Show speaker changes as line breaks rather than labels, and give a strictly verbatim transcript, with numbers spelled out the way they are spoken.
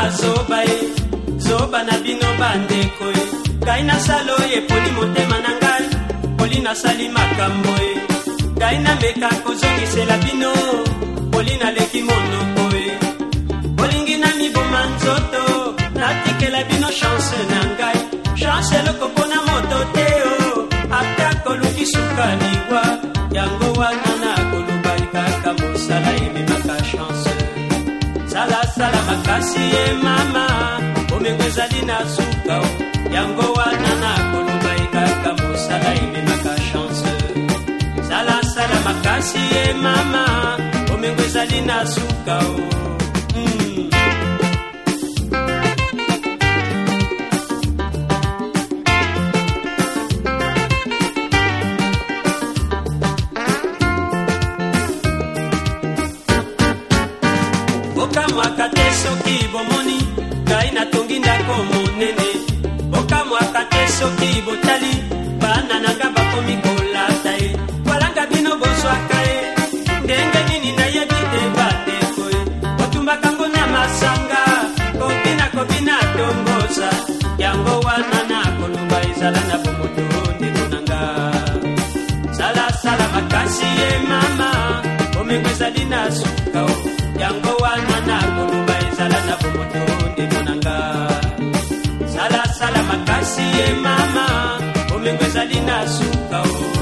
zoba e zoba na bino bandeko e kai na salo e poli motema na ngai poli na sali makambo e kai na meka kozongisela bino poli na leki monoko e polingi na miboma nzoto natikela bino chance na ngai chance eloko na moto te o ata koluki suka liwa yango wana na kolubai kaka mosala ememaka chance sala sala makasi e mama omengo ezali na suka o yango wana na kolubai kaka mosala ememaka chance sala sala makasi e mama omengo ezali na suka o mm. Boka mwakate soki bomoni kai na tongi ndako monene boka mwakate soki botali bana nanga bakomi kolata e walanga bino boswaka e ndenge nini na yebi te bandeko e otumbaka ngo na masanga kobina kobina tongoza yango wana na kolumba ezala na bomoto ndeko nanga sala sala makasi e mama omengo ezali na suka o yango wana na kolumba ezala na bomoto ndeko nanga sala sala makasi e mama omengo ezali na suka o